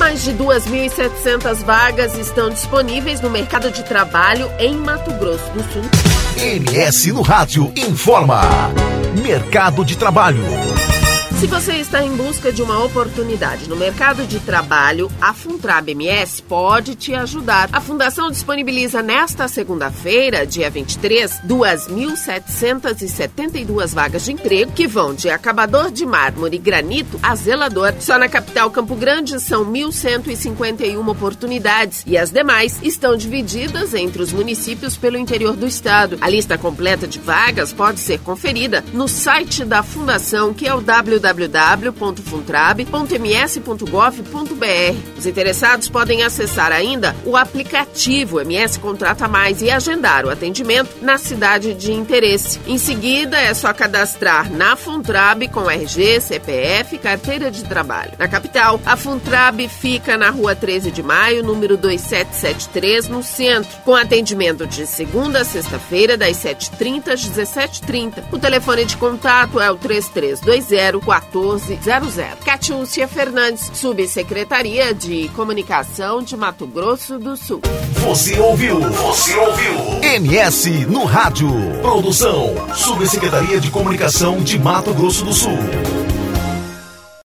Mais de 2.700 vagas estão disponíveis no mercado de trabalho em Mato Grosso do Sul. MS no Rádio informa. Mercado de trabalho. Se você está em busca de uma oportunidade no mercado de trabalho, a Funtrab MS pode te ajudar. A Fundação disponibiliza nesta segunda-feira, dia 23, 2.772 vagas de emprego que vão de acabador de mármore e granito a zelador. Só na capital Campo Grande são 1.151 oportunidades e as demais estão divididas entre os municípios pelo interior do estado. A lista completa de vagas pode ser conferida no site da Fundação, que é o www.funtrab.ms.gov.br. Os interessados podem acessar ainda o aplicativo MS Contrata Mais e agendar o atendimento na cidade de interesse. Em seguida, é só cadastrar na Funtrab com RG, CPF e carteira de trabalho. Na capital, a Funtrab fica na Rua 13 de Maio, número 2773, no centro, com atendimento de segunda a sexta-feira, das 7h30 às 17h30. O telefone de contato é o 3320-1400. Catiúcia Fernandes, Subsecretaria de Comunicação de Mato Grosso do Sul. Você ouviu? MS no Rádio. Produção, Subsecretaria de Comunicação de Mato Grosso do Sul.